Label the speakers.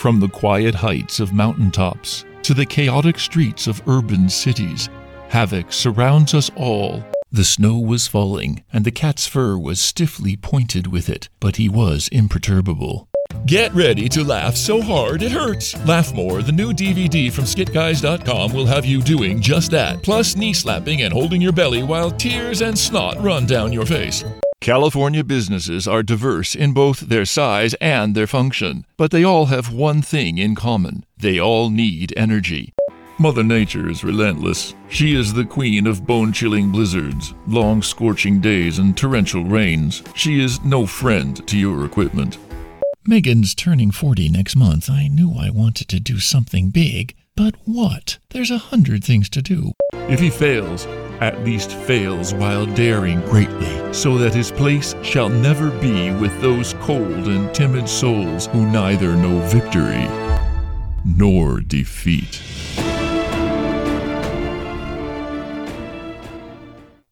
Speaker 1: From the quiet heights of mountaintops to the chaotic streets of urban cities, havoc surrounds us all. The snow was falling, and the cat's fur was stiffly pointed with it, but he was imperturbable. Get ready to laugh so hard it hurts. Laugh More, the new DVD from skitguys.com, will have you doing just that, plus knee slapping and holding your belly while tears and snot run down your face. California businesses are diverse in both their size and their function, but they all have one thing in common. They all need energy. Mother Nature is relentless. She is the queen of bone-chilling blizzards, long scorching days, and torrential rains. She is no friend to your equipment. Megan's turning 40 next month. I knew I wanted to do something big, but what? There's 100 things to do. If he fails, at least fails while daring greatly, so that his place shall never be with those cold and timid souls who neither know victory nor defeat.